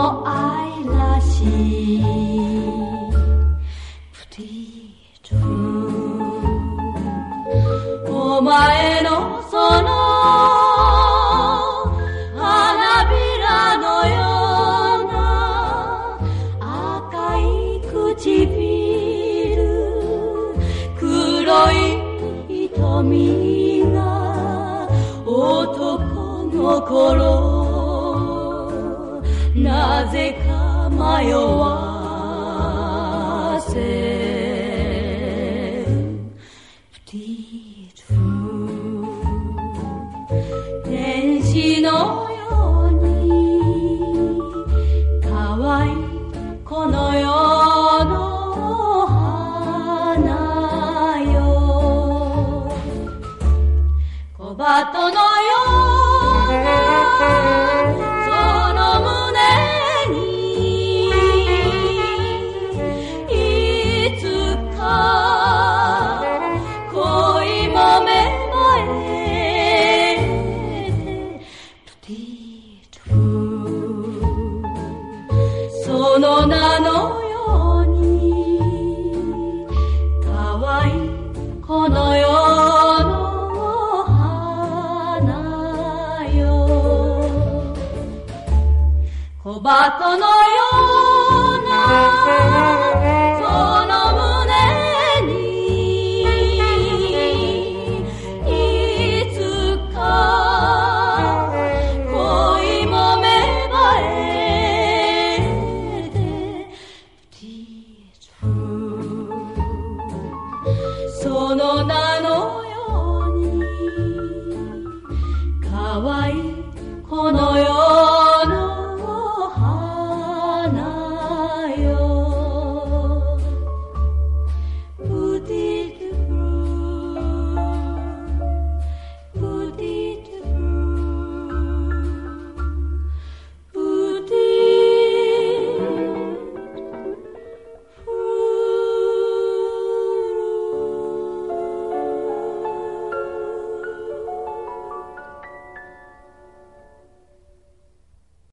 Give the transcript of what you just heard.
の愛らしいプティートお前のその花びらのような赤い唇黒い瞳が男の頃なぜか迷わせるプティート天使のように可愛いこの世の花よ小鳩のようなその胸にいつか恋も芽生えてプティートその名のように可愛いこの世の小鳩のようなその胸にいつか恋も芽生えてプティートその名のように可愛いこの世